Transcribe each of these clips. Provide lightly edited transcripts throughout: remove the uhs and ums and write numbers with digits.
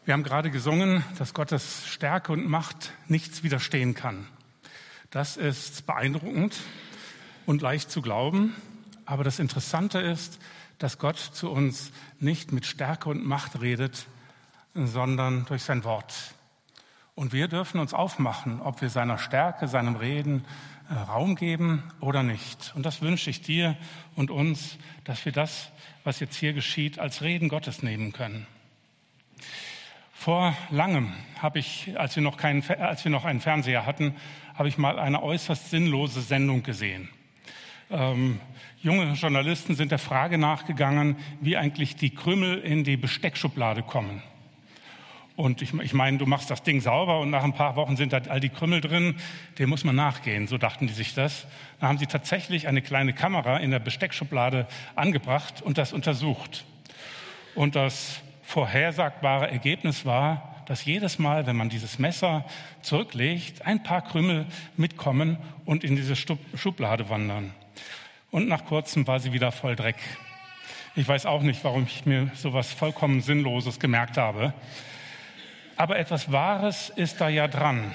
Wir haben gerade gesungen, dass Gottes Stärke und Macht nichts widerstehen kann. Das ist beeindruckend und leicht zu glauben. Aber das Interessante ist, dass Gott zu uns nicht mit Stärke und Macht redet, sondern durch sein Wort. Und wir dürfen uns aufmachen, ob wir seiner Stärke, seinem Reden Raum geben oder nicht. Und das wünsche ich dir und uns, dass wir das, was jetzt hier geschieht, als Reden Gottes nehmen können. Vor langem habe ich, als wir noch einen Fernseher hatten, habe ich mal eine äußerst sinnlose Sendung gesehen. Junge Journalisten sind der Frage nachgegangen, wie eigentlich die Krümel in die Besteckschublade kommen. Und ich meine, du machst das Ding sauber und nach ein paar Wochen sind da all die Krümel drin, dem muss man nachgehen, so dachten die sich das. Da haben sie tatsächlich eine kleine Kamera in der Besteckschublade angebracht und das untersucht. Und das vorhersagbare Ergebnis war, dass jedes Mal, wenn man dieses Messer zurücklegt, ein paar Krümel mitkommen und in diese Schublade wandern. Und nach kurzem war sie wieder voll Dreck. Ich weiß auch nicht, warum ich mir sowas vollkommen Sinnloses gemerkt habe. Aber etwas Wahres ist da ja dran.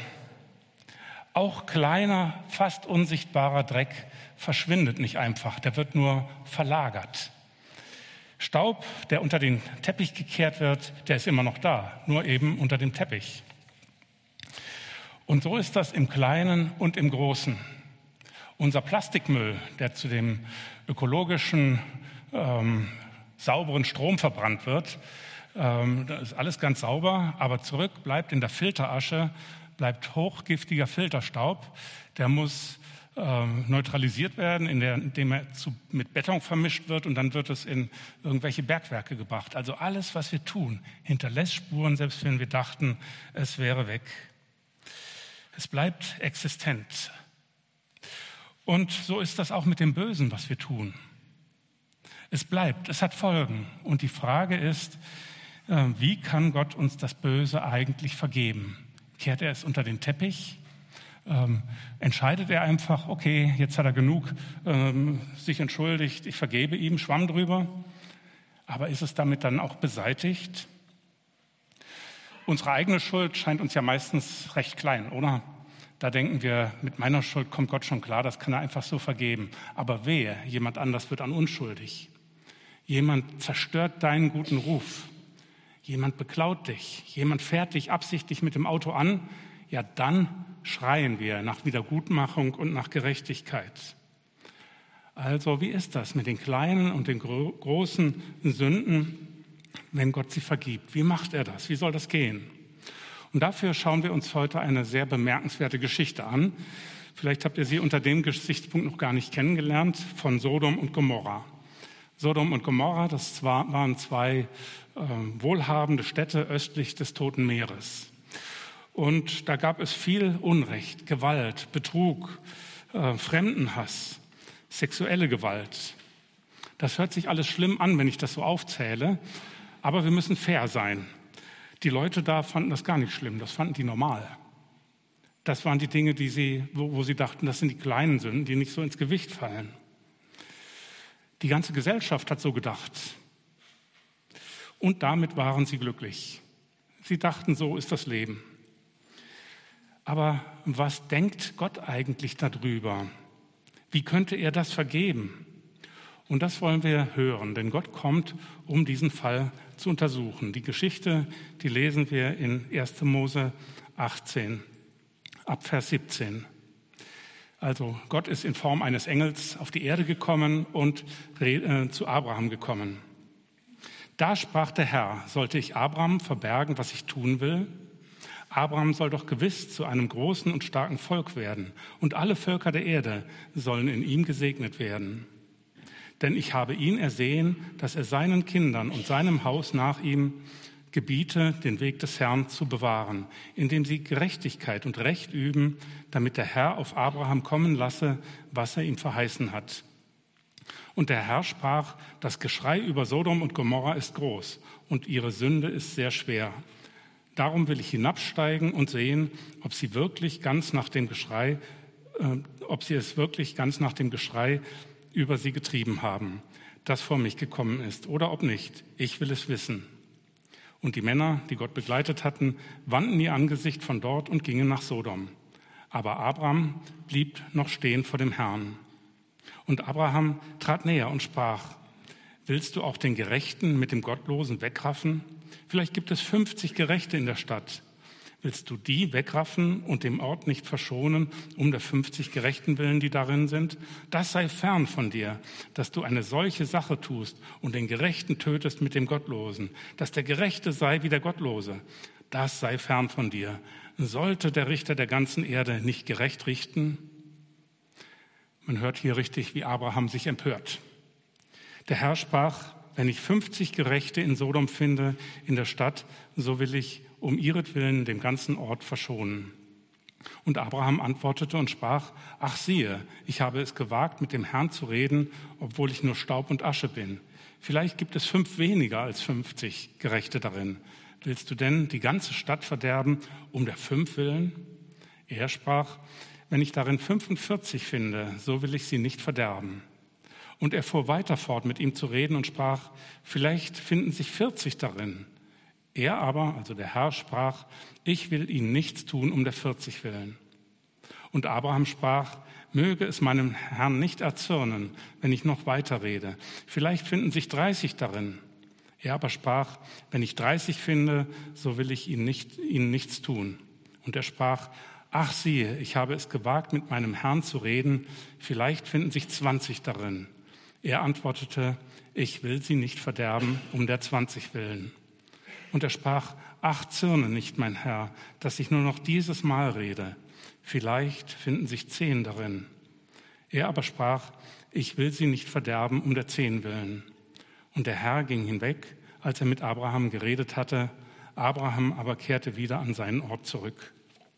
Auch kleiner, fast unsichtbarer Dreck verschwindet nicht einfach, der wird nur verlagert. Staub, der unter den Teppich gekehrt wird, der ist immer noch da, nur eben unter dem Teppich. Und so ist das im Kleinen und im Großen. Unser Plastikmüll, der zu dem ökologischen, sauberen Strom verbrannt wird, da ist alles ganz sauber, aber zurück bleibt in der Filterasche, bleibt hochgiftiger Filterstaub, der muss neutralisiert werden, indem er mit Beton vermischt wird und dann wird es in irgendwelche Bergwerke gebracht. Also alles, was wir tun, hinterlässt Spuren, selbst wenn wir dachten, es wäre weg. Es bleibt existent. Und so ist das auch mit dem Bösen, was wir tun. Es bleibt, es hat Folgen. Und die Frage ist, wie kann Gott uns das Böse eigentlich vergeben? Kehrt er es unter den Teppich? Entscheidet er einfach, okay, jetzt hat er genug sich entschuldigt, ich vergebe ihm, Schwamm drüber. Aber ist es damit dann auch beseitigt? Unsere eigene Schuld scheint uns ja meistens recht klein, oder? Da denken wir, mit meiner Schuld kommt Gott schon klar, das kann er einfach so vergeben. Aber wehe, jemand anders wird an uns schuldig. Jemand zerstört deinen guten Ruf. Jemand beklaut dich. Jemand fährt dich absichtlich mit dem Auto an. Ja, dann schreien wir nach Wiedergutmachung und nach Gerechtigkeit. Also, wie ist das mit den kleinen und den großen Sünden, wenn Gott sie vergibt? Wie macht er das? Wie soll das gehen? Und dafür schauen wir uns heute eine sehr bemerkenswerte Geschichte an. Vielleicht habt ihr sie unter dem Gesichtspunkt noch gar nicht kennengelernt, von Sodom und Gomorra. Sodom und Gomorra, das waren zwei wohlhabende Städte östlich des Toten Meeres. Und da gab es viel Unrecht, Gewalt, Betrug, Fremdenhass, sexuelle Gewalt. Das hört sich alles schlimm an, wenn ich das so aufzähle, aber wir müssen fair sein. Die Leute da fanden das gar nicht schlimm, das fanden die normal. Das waren die Dinge, wo sie dachten, das sind die kleinen Sünden, die nicht so ins Gewicht fallen. Die ganze Gesellschaft hat so gedacht. Und damit waren sie glücklich. Sie dachten, so ist das Leben. Aber was denkt Gott eigentlich darüber? Wie könnte er das vergeben? Und das wollen wir hören, denn Gott kommt, um diesen Fall zu untersuchen. Die Geschichte, die lesen wir in 1. Mose 18, ab Vers 17. Also Gott ist in Form eines Engels auf die Erde gekommen und zu Abraham gekommen. Da sprach der Herr, sollte ich Abraham verbergen, was ich tun will? Abraham soll doch gewiss zu einem großen und starken Volk werden, und alle Völker der Erde sollen in ihm gesegnet werden. Denn ich habe ihn ersehen, dass er seinen Kindern und seinem Haus nach ihm gebiete, den Weg des Herrn zu bewahren, indem sie Gerechtigkeit und Recht üben, damit der Herr auf Abraham kommen lasse, was er ihm verheißen hat. Und der Herr sprach, das Geschrei über Sodom und Gomorra ist groß und ihre Sünde ist sehr schwer. Darum will ich hinabsteigen und sehen, ob sie es wirklich ganz nach dem Geschrei über sie getrieben haben, das vor mich gekommen ist, oder ob nicht. Ich will es wissen. Und die Männer, die Gott begleitet hatten, wandten ihr Angesicht von dort und gingen nach Sodom. Aber Abraham blieb noch stehen vor dem Herrn. Und Abraham trat näher und sprach: Willst du auch den Gerechten mit dem Gottlosen wegraffen? Vielleicht gibt es 50 Gerechte in der Stadt. Willst du die wegraffen und dem Ort nicht verschonen, um der 50 Gerechten willen, die darin sind? Das sei fern von dir, dass du eine solche Sache tust und den Gerechten tötest mit dem Gottlosen. Dass der Gerechte sei wie der Gottlose, das sei fern von dir. Sollte der Richter der ganzen Erde nicht gerecht richten? Man hört hier richtig, wie Abraham sich empört. Der Herr sprach: Wenn ich 50 Gerechte in Sodom finde, in der Stadt, so will ich um ihretwillen den ganzen Ort verschonen. Und Abraham antwortete und sprach: Ach siehe, ich habe es gewagt, mit dem Herrn zu reden, obwohl ich nur Staub und Asche bin. Vielleicht gibt es 5 weniger als 50 Gerechte darin. Willst du denn die ganze Stadt verderben, um der 5 willen? Er sprach: Wenn ich darin 45 finde, so will ich sie nicht verderben. Und er fuhr weiter fort, mit ihm zu reden und sprach: Vielleicht finden sich 40 darin. Er aber, also der Herr, sprach: Ich will ihnen nichts tun, um der 40 willen. Und Abraham sprach: Möge es meinem Herrn nicht erzürnen, wenn ich noch weiter rede. Vielleicht finden sich 30 darin. Er aber sprach: Wenn ich 30 finde, so will ich ihnen nichts tun. Und er sprach: Ach siehe, ich habe es gewagt, mit meinem Herrn zu reden. Vielleicht finden sich 20 darin. Er antwortete: Ich will sie nicht verderben, um der 20 willen. Und er sprach: Ach, zürne nicht, mein Herr, dass ich nur noch dieses Mal rede. Vielleicht finden sich 10 darin. Er aber sprach: Ich will sie nicht verderben, um der 10 willen. Und der Herr ging hinweg, als er mit Abraham geredet hatte. Abraham aber kehrte wieder an seinen Ort zurück.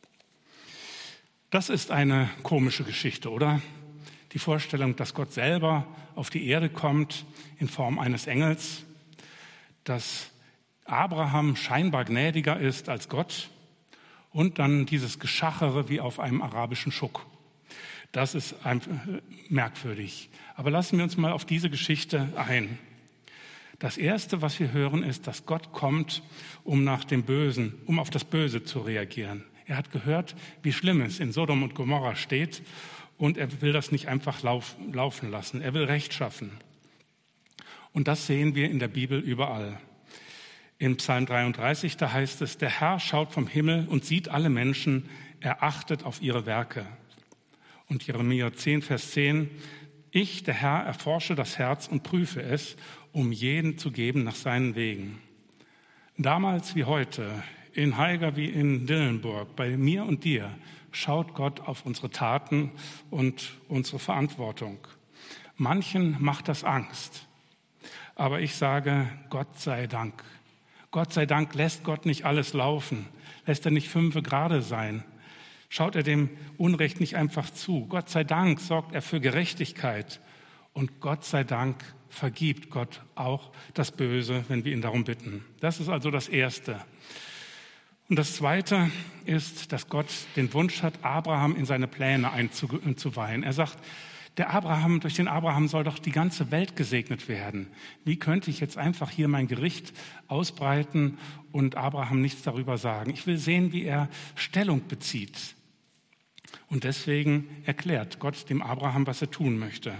Das ist eine komische Geschichte, oder? Die Vorstellung, dass Gott selber auf die Erde kommt in Form eines Engels, dass Abraham scheinbar gnädiger ist als Gott und dann dieses Geschachere wie auf einem arabischen Schuck. Das ist merkwürdig. Aber lassen wir uns mal auf diese Geschichte ein. Das Erste, was wir hören, ist, dass Gott kommt, um auf das Böse zu reagieren. Er hat gehört, wie schlimm es in Sodom und Gomorra steht, und er will das nicht einfach laufen lassen. Er will Recht schaffen. Und das sehen wir in der Bibel überall. In Psalm 33, da heißt es: Der Herr schaut vom Himmel und sieht alle Menschen, er achtet auf ihre Werke. Und Jeremia 10, Vers 10: Ich, der Herr, erforsche das Herz und prüfe es, um jeden zu geben nach seinen Wegen. Damals wie heute, in Haiger wie in Dillenburg, bei mir und dir, schaut Gott auf unsere Taten und unsere Verantwortung. Manchen macht das Angst. Aber ich sage, Gott sei Dank. Gott sei Dank lässt Gott nicht alles laufen, lässt er nicht 5 gerade sein. Schaut er dem Unrecht nicht einfach zu. Gott sei Dank sorgt er für Gerechtigkeit. Und Gott sei Dank vergibt Gott auch das Böse, wenn wir ihn darum bitten. Das ist also das Erste. Und das Zweite ist, dass Gott den Wunsch hat, Abraham in seine Pläne einzuweihen. Er sagt, durch den Abraham soll doch die ganze Welt gesegnet werden. Wie könnte ich jetzt einfach hier mein Gericht ausbreiten und Abraham nichts darüber sagen? Ich will sehen, wie er Stellung bezieht. Und deswegen erklärt Gott dem Abraham, was er tun möchte.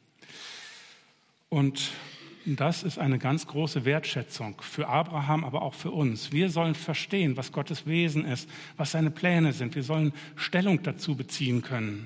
Und das ist eine ganz große Wertschätzung für Abraham, aber auch für uns. Wir sollen verstehen, was Gottes Wesen ist, was seine Pläne sind. Wir sollen Stellung dazu beziehen können.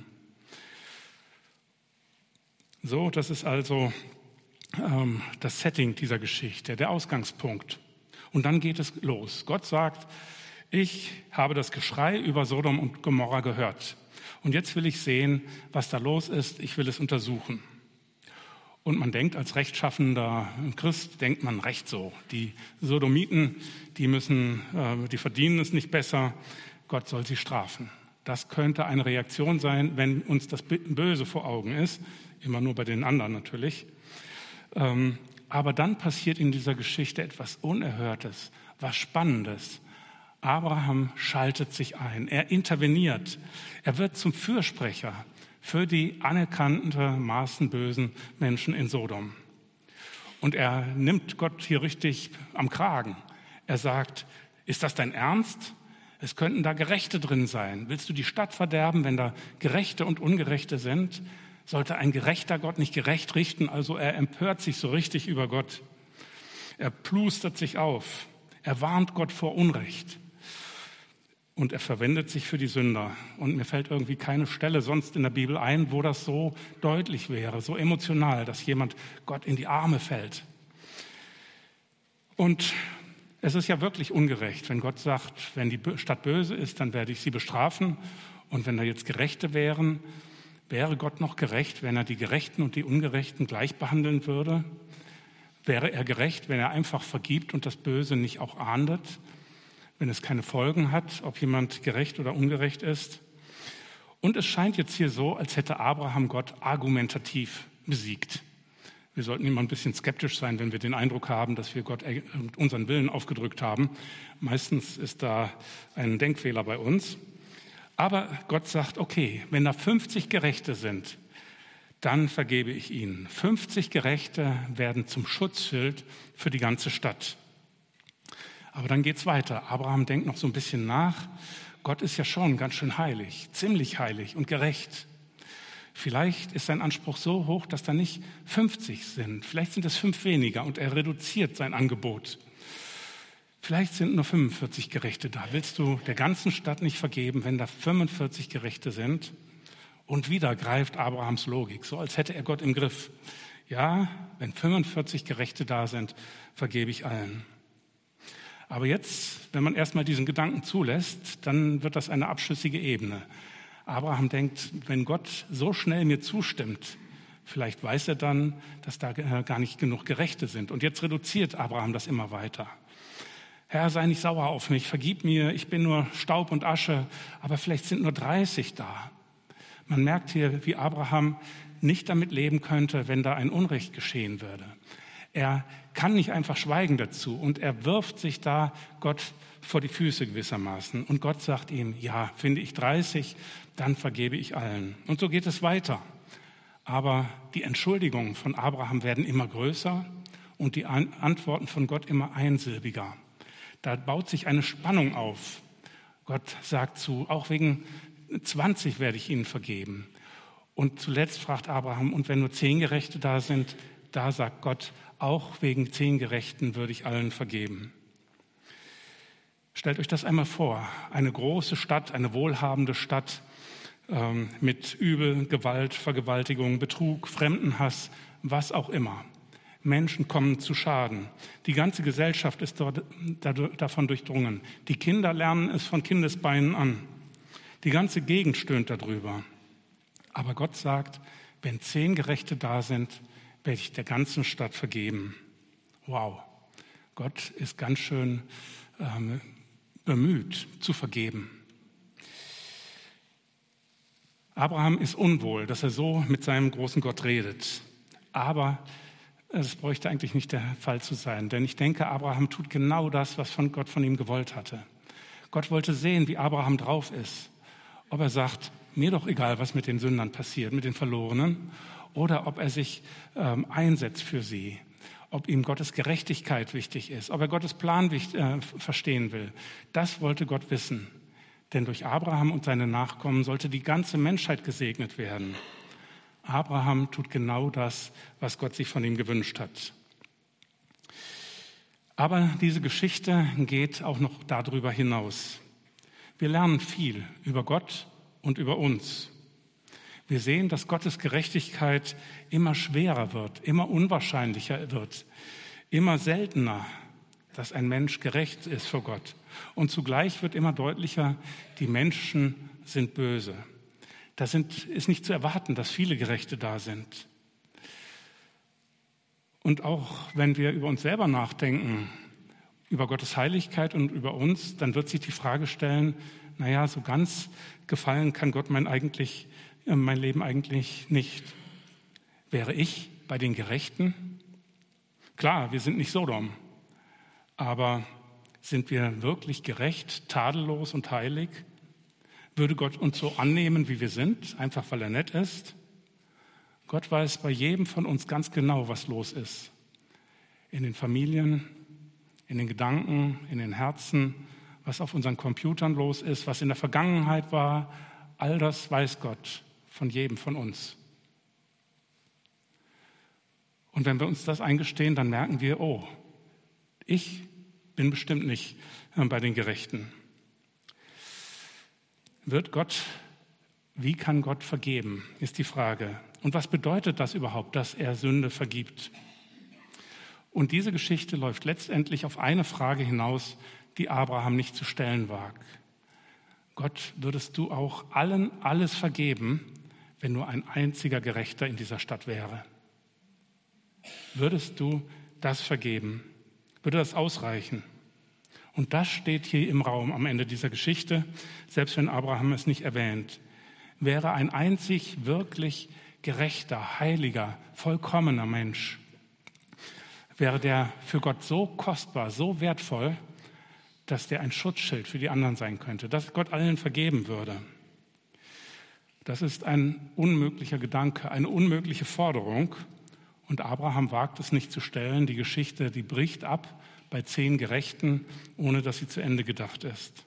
So, das ist also das Setting dieser Geschichte, der Ausgangspunkt. Und dann geht es los. Gott sagt, ich habe das Geschrei über Sodom und Gomorra gehört. Und jetzt will ich sehen, was da los ist. Ich will es untersuchen. Und man denkt, als rechtschaffender Christ, denkt man recht so. Die Sodomiten, die verdienen es nicht besser. Gott soll sie strafen. Das könnte eine Reaktion sein, wenn uns das Böse vor Augen ist. Immer nur bei den anderen natürlich. Aber dann passiert in dieser Geschichte etwas Unerhörtes, was Spannendes. Abraham schaltet sich ein. Er interveniert. Er wird zum Fürsprecher für die anerkanntermaßen bösen Menschen in Sodom. Und er nimmt Gott hier richtig am Kragen. Er sagt, ist das dein Ernst? Es könnten da Gerechte drin sein. Willst du die Stadt verderben, wenn da Gerechte und Ungerechte sind? Sollte ein gerechter Gott nicht gerecht richten? Also er empört sich so richtig über Gott. Er plustert sich auf. Er warnt Gott vor Unrecht. Und er verwendet sich für die Sünder. Und mir fällt irgendwie keine Stelle sonst in der Bibel ein, wo das so deutlich wäre, so emotional, dass jemand Gott in die Arme fällt. Und es ist ja wirklich ungerecht, wenn Gott sagt, wenn die Stadt böse ist, dann werde ich sie bestrafen. Und wenn da jetzt Gerechte wären, wäre Gott noch gerecht, wenn er die Gerechten und die Ungerechten gleich behandeln würde? Wäre er gerecht, wenn er einfach vergibt und das Böse nicht auch ahndet? Wenn es keine Folgen hat, ob jemand gerecht oder ungerecht ist? Und es scheint jetzt hier so, als hätte Abraham Gott argumentativ besiegt. Wir sollten immer ein bisschen skeptisch sein, wenn wir den Eindruck haben, dass wir Gott unseren Willen aufgedrückt haben. Meistens ist da ein Denkfehler bei uns. Aber Gott sagt, okay, wenn da 50 Gerechte sind, dann vergebe ich ihnen. 50 Gerechte werden zum Schutzschild für die ganze Stadt. Aber dann geht's weiter. Abraham denkt noch so ein bisschen nach. Gott ist ja schon ganz schön heilig, ziemlich heilig und gerecht. Vielleicht ist sein Anspruch so hoch, dass da nicht 50 sind. Vielleicht sind es 5 weniger und er reduziert sein Angebot. Vielleicht sind nur 45 Gerechte da. Willst du der ganzen Stadt nicht vergeben, wenn da 45 Gerechte sind? Und wieder greift Abrahams Logik, so als hätte er Gott im Griff. Ja, wenn 45 Gerechte da sind, vergebe ich allen. Aber jetzt, wenn man erstmal diesen Gedanken zulässt, dann wird das eine abschüssige Ebene. Abraham denkt, wenn Gott so schnell mir zustimmt, vielleicht weiß er dann, dass da gar nicht genug Gerechte sind. Und jetzt reduziert Abraham das immer weiter. Herr, sei nicht sauer auf mich, vergib mir, ich bin nur Staub und Asche, aber vielleicht sind nur 30 da. Man merkt hier, wie Abraham nicht damit leben könnte, wenn da ein Unrecht geschehen würde. Er kann nicht einfach schweigen dazu und er wirft sich da Gott vor die Füße gewissermaßen. Und Gott sagt ihm, ja, finde ich 30, dann vergebe ich allen. Und so geht es weiter. Aber die Entschuldigungen von Abraham werden immer größer und die Antworten von Gott immer einsilbiger. Da baut sich eine Spannung auf. Gott sagt zu, auch wegen 20 werde ich ihnen vergeben. Und zuletzt fragt Abraham, und wenn nur 10 Gerechte da sind, da sagt Gott, auch wegen 10 Gerechten würde ich allen vergeben. Stellt euch das einmal vor, eine große Stadt, eine wohlhabende Stadt mit Übel, Gewalt, Vergewaltigung, Betrug, Fremdenhass, was auch immer. Menschen kommen zu Schaden. Die ganze Gesellschaft ist davon durchdrungen. Die Kinder lernen es von Kindesbeinen an. Die ganze Gegend stöhnt darüber. Aber Gott sagt, wenn 10 Gerechte da sind, werde ich der ganzen Stadt vergeben. Wow, Gott ist ganz schön bemüht zu vergeben. Abraham ist unwohl, dass er so mit seinem großen Gott redet. Aber es bräuchte eigentlich nicht der Fall zu sein. Denn ich denke, Abraham tut genau das, was Gott von ihm gewollt hatte. Gott wollte sehen, wie Abraham drauf ist. Ob er sagt, mir doch egal, was mit den Sündern passiert, mit den Verlorenen, oder ob er sich einsetzt für sie, ob ihm Gottes Gerechtigkeit wichtig ist, ob er Gottes Plan verstehen will. Das wollte Gott wissen. Denn durch Abraham und seine Nachkommen sollte die ganze Menschheit gesegnet werden. Abraham tut genau das, was Gott sich von ihm gewünscht hat. Aber diese Geschichte geht auch noch darüber hinaus. Wir lernen viel über Gott und über uns. Wir sehen, dass Gottes Gerechtigkeit immer schwerer wird, immer unwahrscheinlicher wird, immer seltener, dass ein Mensch gerecht ist vor Gott. Und zugleich wird immer deutlicher, die Menschen sind böse. Ist nicht zu erwarten, dass viele Gerechte da sind. Und auch wenn wir über uns selber nachdenken, über Gottes Heiligkeit und über uns, dann wird sich die Frage stellen, naja, so ganz gefallen kann Gott mein Leben eigentlich nicht. Wäre ich bei den Gerechten? Klar, wir sind nicht Sodom, aber sind wir wirklich gerecht, tadellos und heilig? Würde Gott uns so annehmen, wie wir sind, einfach weil er nett ist? Gott weiß bei jedem von uns ganz genau, was los ist. In den Familien, in den Gedanken, in den Herzen, was auf unseren Computern los ist, was in der Vergangenheit war. All das weiß Gott von jedem von uns. Und wenn wir uns das eingestehen, dann merken wir, oh, ich bin bestimmt nicht bei den Gerechten. Wie kann Gott vergeben, ist die Frage. Und was bedeutet das überhaupt, dass er Sünde vergibt? Und diese Geschichte läuft letztendlich auf eine Frage hinaus, die Abraham nicht zu stellen wagt. Gott, würdest du auch allen alles vergeben, wenn nur ein einziger Gerechter in dieser Stadt wäre? Würdest du das vergeben? Würde das ausreichen? Und das steht hier im Raum am Ende dieser Geschichte, selbst wenn Abraham es nicht erwähnt. Wäre ein einzig wirklich gerechter, heiliger, vollkommener Mensch, wäre der für Gott so kostbar, so wertvoll, dass der ein Schutzschild für die anderen sein könnte, dass Gott allen vergeben würde. Das ist ein unmöglicher Gedanke, eine unmögliche Forderung. Und Abraham wagt es nicht zu stellen. Die Geschichte, die bricht ab bei 10 Gerechten, ohne dass sie zu Ende gedacht ist.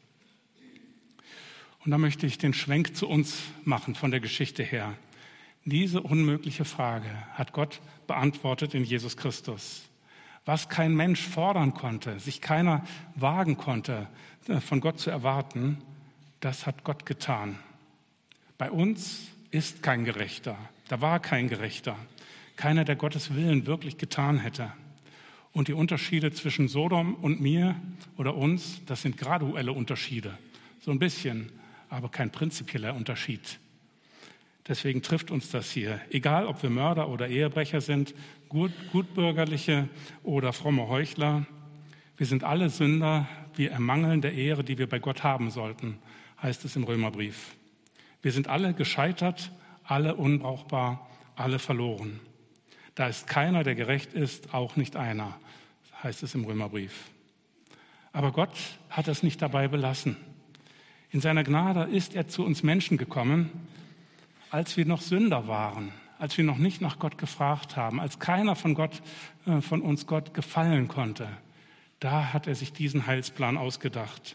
Und da möchte ich den Schwenk zu uns machen von der Geschichte her. Diese unmögliche Frage hat Gott beantwortet in Jesus Christus. Was kein Mensch fordern konnte, sich keiner wagen konnte, von Gott zu erwarten, das hat Gott getan. Bei uns ist kein Gerechter, da war kein Gerechter, keiner, der Gottes Willen wirklich getan hätte. Und die Unterschiede zwischen Sodom und mir oder uns, das sind graduelle Unterschiede, so ein bisschen, aber kein prinzipieller Unterschied. Deswegen trifft uns das hier. Egal, ob wir Mörder oder Ehebrecher sind, Gutbürgerliche oder fromme Heuchler, wir sind alle Sünder, wir ermangeln der Ehre, die wir bei Gott haben sollten, heißt es im Römerbrief. Wir sind alle gescheitert, alle unbrauchbar, alle verloren. Da ist keiner, der gerecht ist, auch nicht einer, heißt es im Römerbrief. Aber Gott hat es nicht dabei belassen. In seiner Gnade ist er zu uns Menschen gekommen, als wir noch Sünder waren, als wir noch nicht nach Gott gefragt haben, als keiner von uns Gott gefallen konnte. Da hat er sich diesen Heilsplan ausgedacht.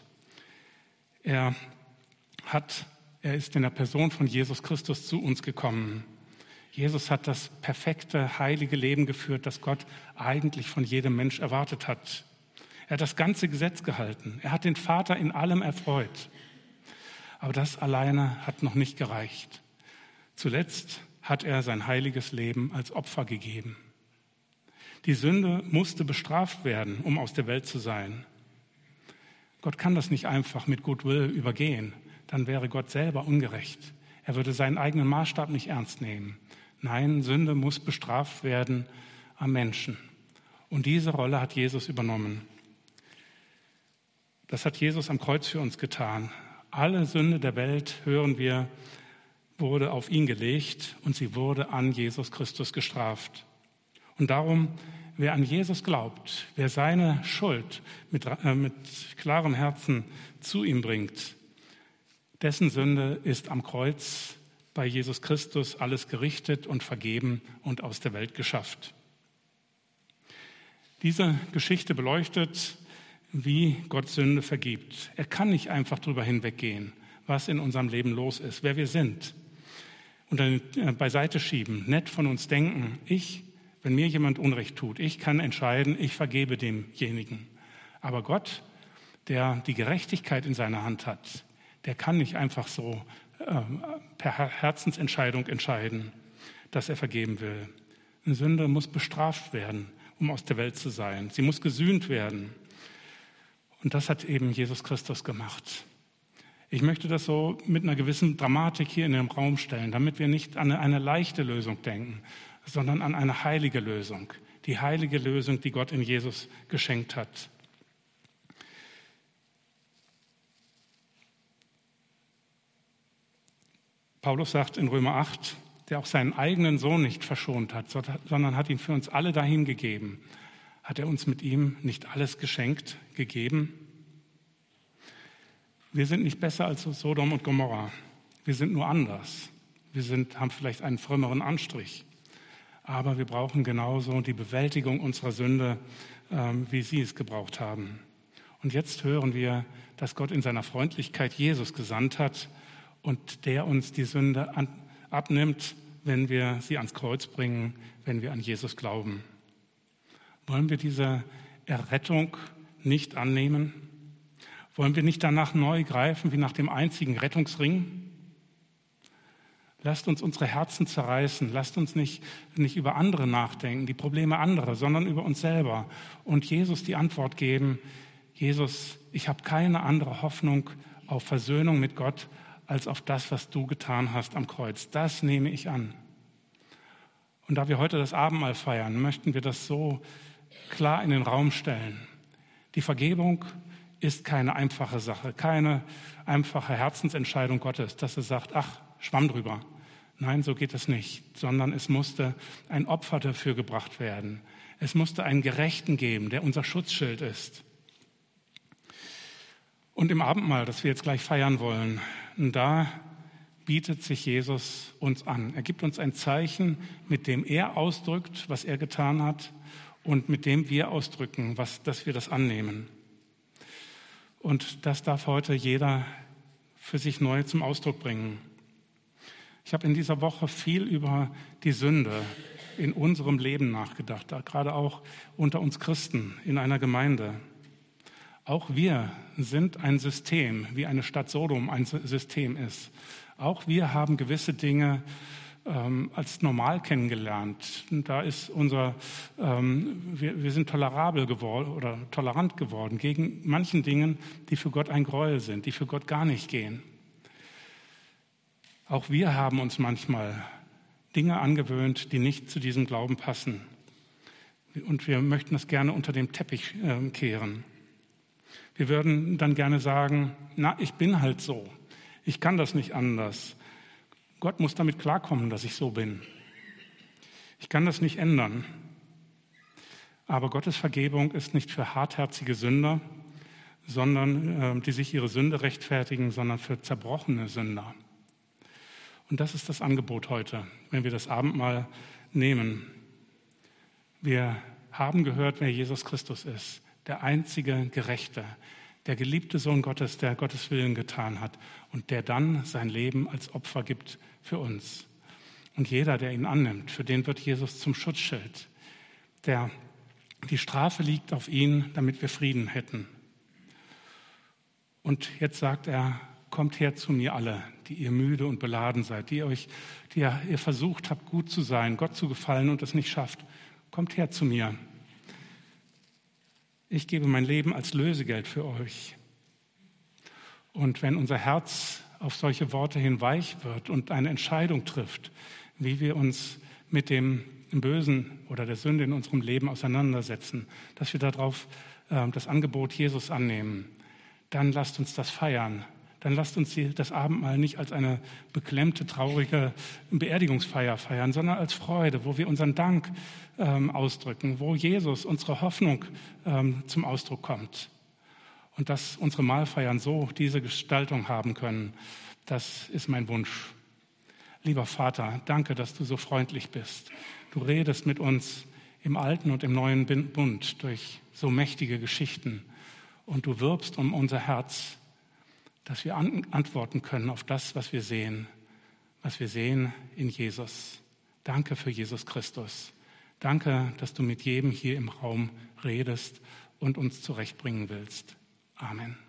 Er ist in der Person von Jesus Christus zu uns gekommen. Jesus hat das perfekte, heilige Leben geführt, das Gott eigentlich von jedem Mensch erwartet hat. Er hat das ganze Gesetz gehalten. Er hat den Vater in allem erfreut. Aber das alleine hat noch nicht gereicht. Zuletzt hat er sein heiliges Leben als Opfer gegeben. Die Sünde musste bestraft werden, um aus der Welt zu sein. Gott kann das nicht einfach mit Goodwill übergehen. Dann wäre Gott selber ungerecht. Er würde seinen eigenen Maßstab nicht ernst nehmen. Nein, Sünde muss bestraft werden am Menschen. Und diese Rolle hat Jesus übernommen. Das hat Jesus am Kreuz für uns getan. Alle Sünde der Welt, hören wir, wurde auf ihn gelegt und sie wurde an Jesus Christus gestraft. Und darum, wer an Jesus glaubt, wer seine Schuld mit klarem Herzen zu ihm bringt, dessen Sünde ist am Kreuz bei Jesus Christus alles gerichtet und vergeben und aus der Welt geschafft. Diese Geschichte beleuchtet, wie Gott Sünde vergibt. Er kann nicht einfach drüber hinweggehen, was in unserem Leben los ist, wer wir sind. Und dann beiseite schieben, nett von uns denken, wenn mir jemand Unrecht tut, ich kann entscheiden, ich vergebe demjenigen. Aber Gott, der die Gerechtigkeit in seiner Hand hat, der kann nicht einfach so per Herzensentscheidung entscheiden, dass er vergeben will. Eine Sünde muss bestraft werden, um aus der Welt zu sein. Sie muss gesühnt werden. Und das hat eben Jesus Christus gemacht. Ich möchte das so mit einer gewissen Dramatik hier in den Raum stellen, damit wir nicht an eine leichte Lösung denken, sondern an eine heilige Lösung. Die heilige Lösung, die Gott in Jesus geschenkt hat. Paulus sagt in Römer 8, der auch seinen eigenen Sohn nicht verschont hat, sondern hat ihn für uns alle dahingegeben. Hat er uns mit ihm nicht alles geschenkt, gegeben? Wir sind nicht besser als Sodom und Gomorra. Wir sind nur anders. Wir haben vielleicht einen frömmeren Anstrich. aber wir brauchen genauso die Bewältigung unserer Sünde, wie sie es gebraucht haben. Und jetzt hören wir, dass Gott in seiner Freundlichkeit Jesus gesandt hat und der uns die Sünde abnimmt, wenn wir sie ans Kreuz bringen, wenn wir an Jesus glauben. Wollen wir diese Errettung nicht annehmen? Wollen wir nicht danach neu greifen wie nach dem einzigen Rettungsring? Lasst uns unsere Herzen zerreißen. Lasst uns nicht über andere nachdenken, die Probleme anderer, sondern über uns selber. Und Jesus die Antwort geben, Jesus, ich habe keine andere Hoffnung auf Versöhnung mit Gott, als auf das, was du getan hast am Kreuz. Das nehme ich an. Und da wir heute das Abendmahl feiern, möchten wir das so klar in den Raum stellen. Die Vergebung ist keine einfache Sache, keine einfache Herzensentscheidung Gottes, dass er sagt, ach, schwamm drüber. Nein, so geht es nicht, sondern es musste ein Opfer dafür gebracht werden. Es musste einen Gerechten geben, der unser Schutzschild ist. Und im Abendmahl, das wir jetzt gleich feiern wollen, da bietet sich Jesus uns an. Er gibt uns ein Zeichen, mit dem er ausdrückt, was er getan hat und mit dem wir ausdrücken, dass wir das annehmen. Und das darf heute jeder für sich neu zum Ausdruck bringen. Ich habe in dieser Woche viel über die Sünde in unserem Leben nachgedacht, gerade auch unter uns Christen in einer Gemeinde. Auch wir sind ein System, wie eine Stadt Sodom ein System ist. Auch wir haben gewisse Dinge als normal kennengelernt. Da ist wir sind tolerabel geworden oder tolerant geworden gegen manchen Dingen, die für Gott ein Gräuel sind, die für Gott gar nicht gehen. Auch wir haben uns manchmal Dinge angewöhnt, die nicht zu diesem Glauben passen. Und wir möchten das gerne unter den Teppich kehren. Wir würden dann gerne sagen, na, ich bin halt so. Ich kann das nicht anders. Gott muss damit klarkommen, dass ich so bin. Ich kann das nicht ändern. Aber Gottes Vergebung ist nicht für hartherzige Sünder, sondern die sich ihre Sünde rechtfertigen, sondern für zerbrochene Sünder. Und das ist das Angebot heute, wenn wir das Abendmahl nehmen. Wir haben gehört, wer Jesus Christus ist, der einzige Gerechte, der geliebte Sohn Gottes, der Gottes Willen getan hat und der dann sein Leben als Opfer gibt für uns. Und jeder, der ihn annimmt, für den wird Jesus zum Schutzschild. Die Strafe liegt auf ihn, damit wir Frieden hätten. Und jetzt sagt er, kommt her zu mir alle, die ihr müde und beladen seid, die ihr versucht habt, gut zu sein, Gott zu gefallen und es nicht schafft. Kommt her zu mir. Ich gebe mein Leben als Lösegeld für euch. Und wenn unser Herz auf solche Worte hin weich wird und eine Entscheidung trifft, wie wir uns mit dem Bösen oder der Sünde in unserem Leben auseinandersetzen, dass wir darauf das Angebot Jesus annehmen, dann lasst uns das feiern. Dann lasst uns das Abendmahl nicht als eine beklemmte, traurige Beerdigungsfeier feiern, sondern als Freude, wo wir unseren Dank ausdrücken, wo Jesus, unsere Hoffnung zum Ausdruck kommt. Und dass unsere Mahlfeiern so diese Gestaltung haben können, das ist mein Wunsch. Lieber Vater, danke, dass du so freundlich bist. Du redest mit uns im Alten und im Neuen Bund durch so mächtige Geschichten. Und du wirbst um unser Herz, dass wir antworten können auf das, was wir sehen in Jesus. Danke für Jesus Christus. Danke, dass du mit jedem hier im Raum redest und uns zurechtbringen willst. Amen.